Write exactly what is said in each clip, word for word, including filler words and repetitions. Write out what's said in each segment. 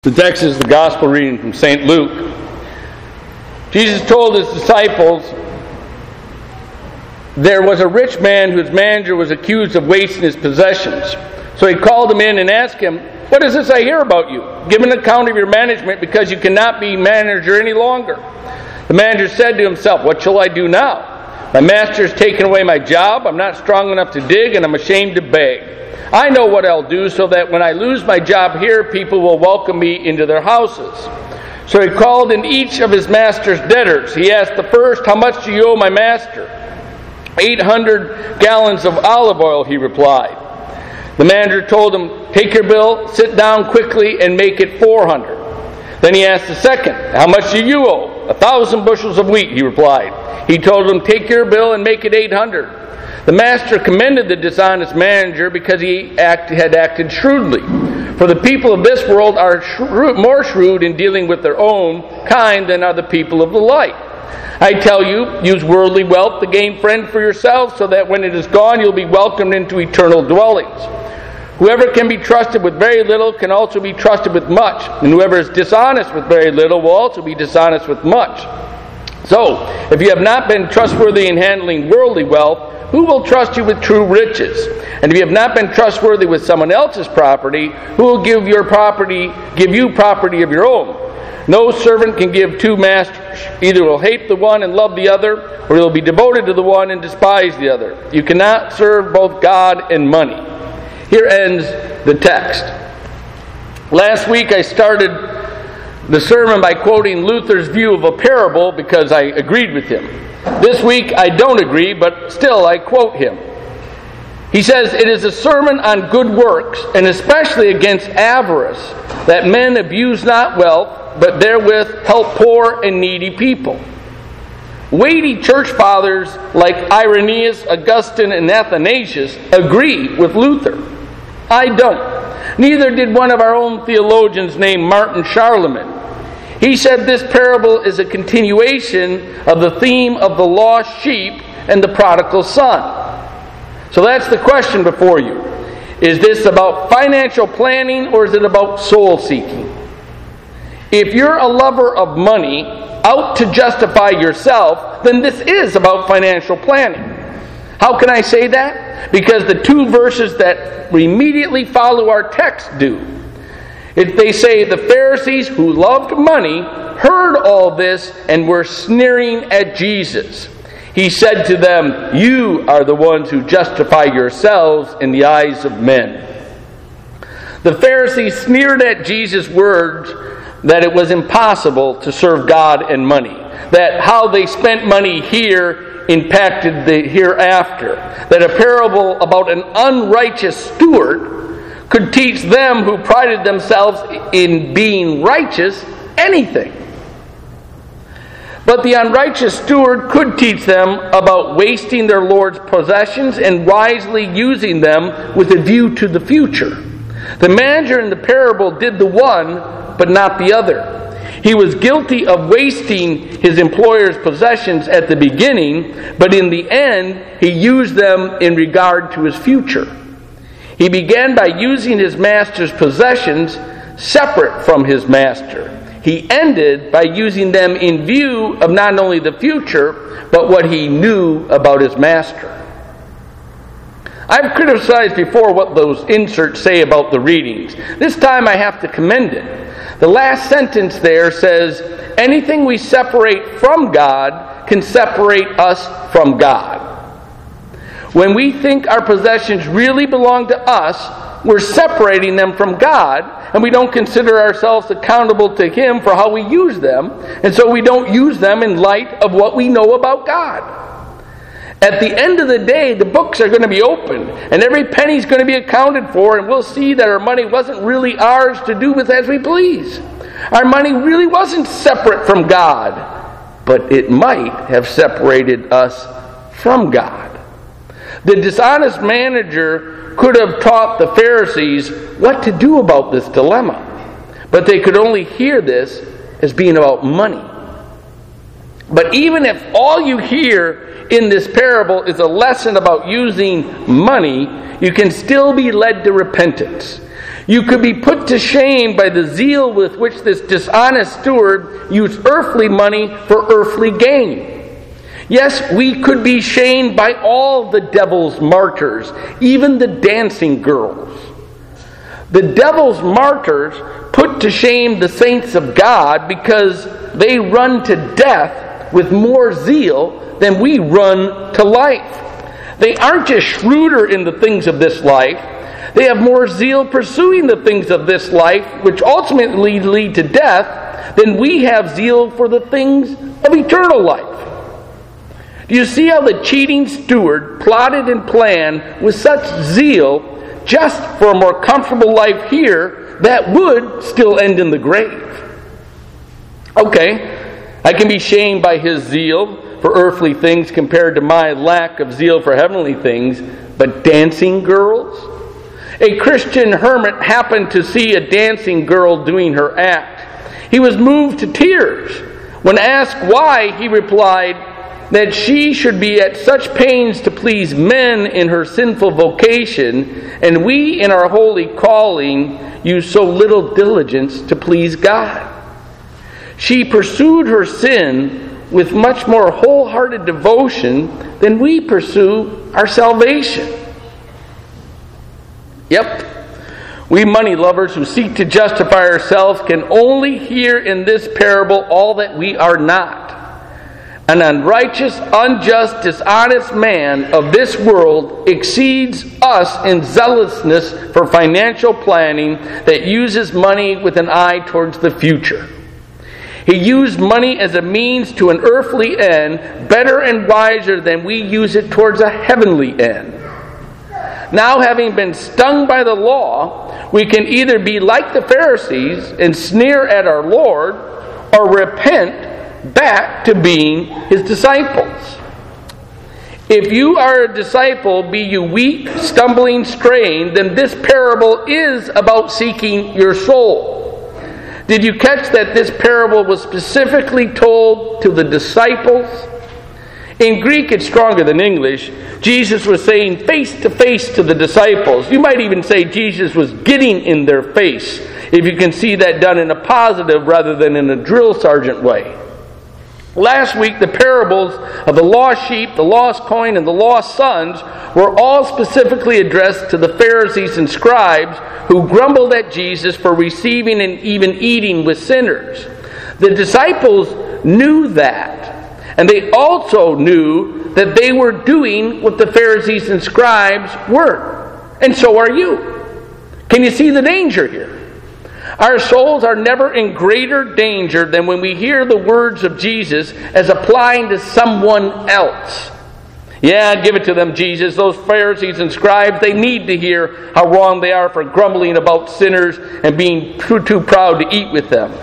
The text is the gospel reading from Saint Luke. Jesus told his disciples, there was a rich man whose manager was accused of wasting his possessions. So he called him in and asked him, what is this I hear about you? Give an account of your management, because you cannot be manager any longer. The manager said to himself, what shall I do now? My master has taken away my job. I'm not strong enough to dig, and I'm ashamed to beg. I know what I'll do so that when I lose my job here, people will welcome me into their houses. So he called in each of his master's debtors. He asked the first, how much do you owe my master? Eight hundred gallons of olive oil, he replied. The manager told him, take your bill, sit down quickly, and make it four hundred. Then he asked the second, how much do you owe? A thousand bushels of wheat, he replied. He told him, take your bill and make it eight hundred. The master commended the dishonest manager because he act, had acted shrewdly. For the people of this world are shrewd, more shrewd in dealing with their own kind than are the people of the light. I tell you, use worldly wealth to gain friends for yourselves, so that when it is gone you'll be welcomed into eternal dwellings. Whoever can be trusted with very little can also be trusted with much, and whoever is dishonest with very little will also be dishonest with much. So, if you have not been trustworthy in handling worldly wealth, who will trust you with true riches? And if you have not been trustworthy with someone else's property, who will give your property, give you property of your own? No servant can give two masters. Either will hate the one and love the other, or he will be devoted to the one and despise the other. You cannot serve both God and money. Here ends the text. Last week I started the sermon by quoting Luther's view of a parable because I agreed with him. This week I don't agree, but still I quote him. He says, it is a sermon on good works, and especially against avarice, that men abuse not wealth, but therewith help poor and needy people. Weighty church fathers like Irenaeus, Augustine, and Athanasius agree with Luther. I don't. Neither did one of our own theologians named Martin Charlemagne. He said this parable is a continuation of the theme of the lost sheep and the prodigal son. So that's the question before you. Is this about financial planning, or is it about soul seeking? If you're a lover of money, out to justify yourself, then this is about financial planning. How can I say that? Because the two verses that immediately follow our text do. If they say the Pharisees who loved money heard all this and were sneering at Jesus. He said to them, you are the ones who justify yourselves in the eyes of men. The Pharisees sneered at Jesus' words that it was impossible to serve God and money. That how they spent money here impacted the hereafter. That a parable about an unrighteous steward could teach them who prided themselves in being righteous anything. But the unrighteous steward could teach them about wasting their Lord's possessions and wisely using them with a view to the future. The manager in the parable did the one, but not the other. He was guilty of wasting his employer's possessions at the beginning, but in the end, he used them in regard to his future. He began by using his master's possessions separate from his master. He ended by using them in view of not only the future, but what he knew about his master. I've criticized before what those inserts say about the readings. This time I have to commend it. The last sentence there says, anything we separate from God can separate us from God. When we think our possessions really belong to us, we're separating them from God, and we don't consider ourselves accountable to Him for how we use them, and so we don't use them in light of what we know about God. At the end of the day, the books are going to be opened, and every penny is going to be accounted for, and we'll see that our money wasn't really ours to do with as we please. Our money really wasn't separate from God, but it might have separated us from God. The dishonest manager could have taught the Pharisees what to do about this dilemma, but they could only hear this as being about money. But even if all you hear in this parable is a lesson about using money, you can still be led to repentance. You could be put to shame by the zeal with which this dishonest steward used earthly money for earthly gain. Yes, we could be shamed by all the devil's martyrs, even the dancing girls. The devil's martyrs put to shame the saints of God because they run to death with more zeal than we run to life. They aren't just shrewder in the things of this life. They have more zeal pursuing the things of this life, which ultimately lead to death, than we have zeal for the things of eternal life. Do you see how the cheating steward plotted and planned with such zeal just for a more comfortable life here that would still end in the grave? Okay, I can be shamed by his zeal for earthly things compared to my lack of zeal for heavenly things, but dancing girls? A Christian hermit happened to see a dancing girl doing her act. He was moved to tears. When asked why, he replied that she should be at such pains to please men in her sinful vocation, and we in our holy calling use so little diligence to please God. She pursued her sin with much more wholehearted devotion than we pursue our salvation. Yep, we money lovers who seek to justify ourselves can only hear in this parable all that we are not. An unrighteous, unjust, dishonest man of this world exceeds us in zealousness for financial planning that uses money with an eye towards the future. He used money as a means to an earthly end, better and wiser than we use it towards a heavenly end. Now, having been stung by the law, we can either be like the Pharisees and sneer at our Lord, or repent back to being His disciples. If you are a disciple, be you weak, stumbling, straying, then this parable is about seeking your soul. Did you catch that this parable was specifically told to the disciples? In Greek, it's stronger than English. Jesus was saying face to face to the disciples. You might even say Jesus was getting in their face, if you can see that done in a positive rather than in a drill sergeant way. Last week, the parables of the lost sheep, the lost coin, and the lost sons were all specifically addressed to the Pharisees and scribes who grumbled at Jesus for receiving and even eating with sinners. The disciples knew that. And they also knew that they were doing what the Pharisees and scribes were. And so are you. Can you see the danger here? Our souls are never in greater danger than when we hear the words of Jesus as applying to someone else. Yeah, give it to them, Jesus. Those Pharisees and scribes, they need to hear how wrong they are for grumbling about sinners and being too, too proud to eat with them.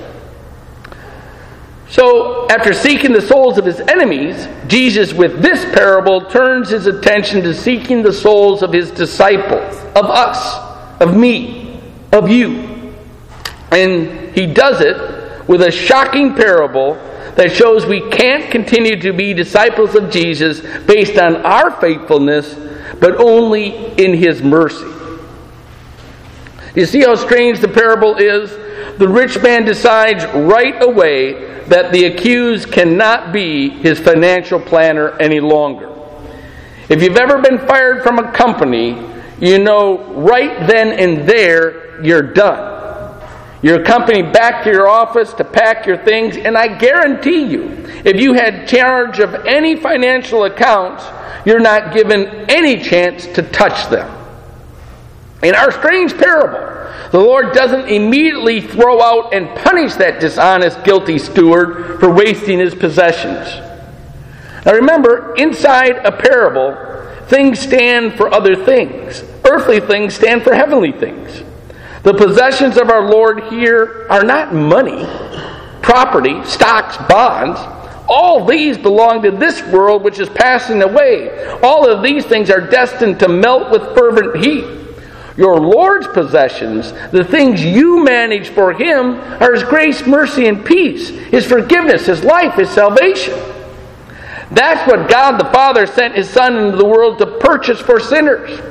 So, after seeking the souls of his enemies, Jesus, with this parable, turns his attention to seeking the souls of his disciples, of us, of me, of you. And he does it with a shocking parable that shows we can't continue to be disciples of Jesus based on our faithfulness, but only in his mercy. You see how strange the parable is? The rich man decides right away that the accused cannot be his financial planner any longer. If you've ever been fired from a company, you know right then and there you're done. You're accompanied back to your office to pack your things, and I guarantee you, if you had charge of any financial accounts, you're not given any chance to touch them. In our strange parable, the Lord doesn't immediately throw out and punish that dishonest, guilty steward for wasting his possessions. Now remember, inside a parable, things stand for other things. Earthly things stand for heavenly things. The possessions of our Lord here are not money, property, stocks, bonds. All these belong to this world which is passing away. All of these things are destined to melt with fervent heat. Your Lord's possessions, the things you manage for Him, are His grace, mercy, and peace, His forgiveness, His life, His salvation. That's what God the Father sent His Son into the world to purchase for sinners.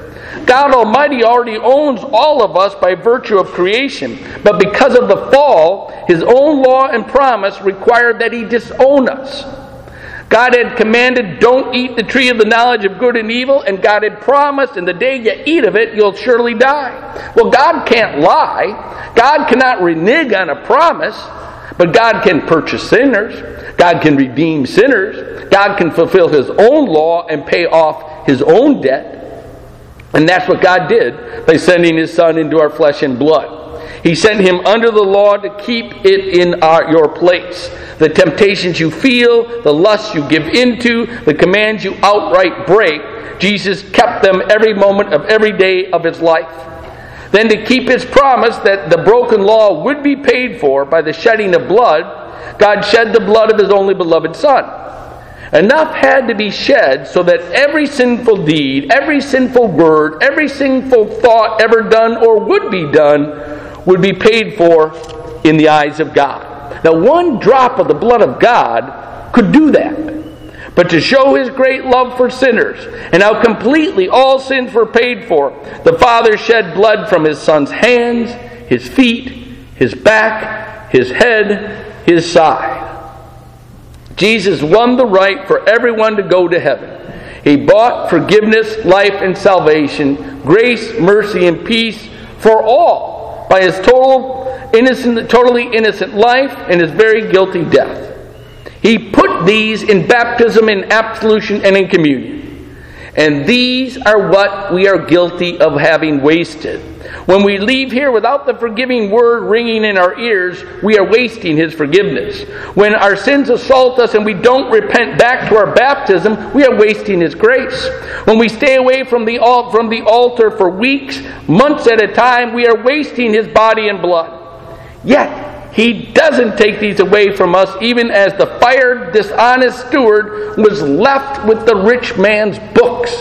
God Almighty already owns all of us by virtue of creation. But because of the fall, His own law and promise required that He disown us. God had commanded, don't eat the tree of the knowledge of good and evil, and God had promised, in the day you eat of it, you'll surely die. Well, God can't lie. God cannot renege on a promise, but God can purchase sinners. God can redeem sinners. God can fulfill His own law and pay off His own debt. And that's what God did by sending His Son into our flesh and blood. He sent Him under the law to keep it in our, your place. The temptations you feel, the lusts you give into, the commands you outright break, Jesus kept them every moment of every day of His life. Then to keep His promise that the broken law would be paid for by the shedding of blood, God shed the blood of His only beloved Son. Enough had to be shed so that every sinful deed, every sinful word, every sinful thought ever done or would be done would be paid for in the eyes of God. Now, one drop of the blood of God could do that. But to show His great love for sinners and how completely all sins were paid for, the Father shed blood from His Son's hands, His feet, His back, His head, His side. Jesus won the right for everyone to go to heaven. He bought forgiveness, life, and salvation, grace, mercy, and peace for all by His total innocent, totally innocent life and His very guilty death. He put these in baptism, in absolution, and in communion. And these are what we are guilty of having wasted. When we leave here without the forgiving word ringing in our ears, we are wasting His forgiveness. When our sins assault us and we don't repent back to our baptism, we are wasting His grace. When we stay away from the, al- from the altar for weeks, months at a time, we are wasting His body and blood. Yet, He doesn't take these away from us, even as the fired, dishonest steward was left with the rich man's books.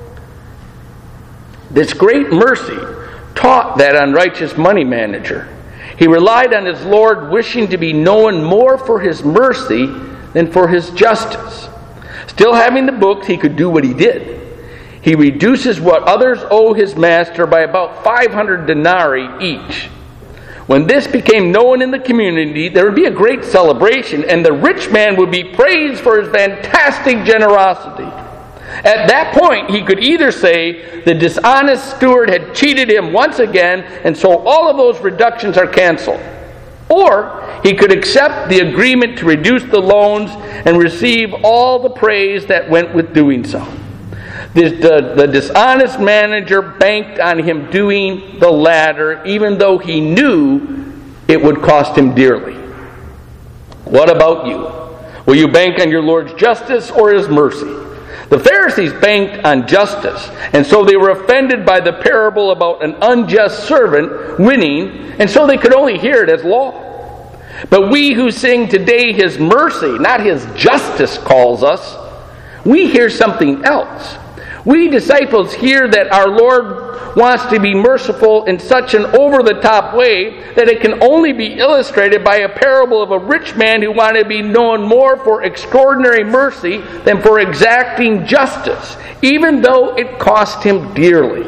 This great mercy taught that unrighteous money manager. He relied on his Lord, wishing to be known more for His mercy than for His justice. Still having the books, he could do what he did. He reduces what others owe his master by about five hundred denarii each. When this became known in the community, there would be a great celebration, and the rich man would be praised for his fantastic generosity. At that point, he could either say the dishonest steward had cheated him once again, and so all of those reductions are canceled. Or he could accept the agreement to reduce the loans and receive all the praise that went with doing so. The, the, the dishonest manager banked on him doing the latter, even though he knew it would cost him dearly. What about you? Will you bank on your Lord's justice or His mercy? The Pharisees banked on justice, and so they were offended by the parable about an unjust servant winning, and so they could only hear it as law. But we who sing today His mercy, not His justice, calls us, we hear something else. We disciples hear that our Lord wants to be merciful in such an over-the-top way that it can only be illustrated by a parable of a rich man who wanted to be known more for extraordinary mercy than for exacting justice, even though it cost him dearly.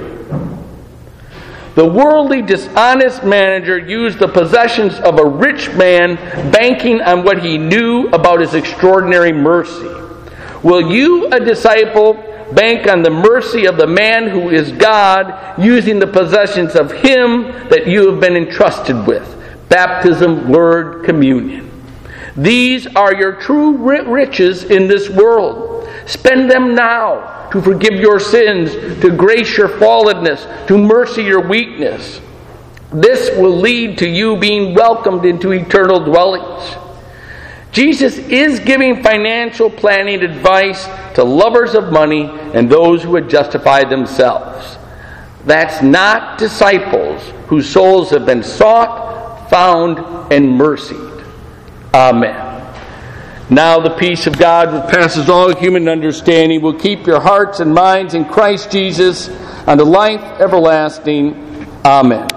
The worldly, dishonest manager used the possessions of a rich man, banking on what he knew about his extraordinary mercy. Will you, a disciple, bank on the mercy of the man who is God, using the possessions of Him that you have been entrusted with? Baptism, word, communion. These are your true riches in this world. Spend them now to forgive your sins, to grace your fallenness, to mercy your weakness. This will lead to you being welcomed into eternal dwellings. Jesus is giving financial planning advice to lovers of money and those who would justify themselves. That's not disciples whose souls have been sought, found, and mercied. Amen. Now the peace of God, which passes all human understanding, will keep your hearts and minds in Christ Jesus unto life everlasting. Amen.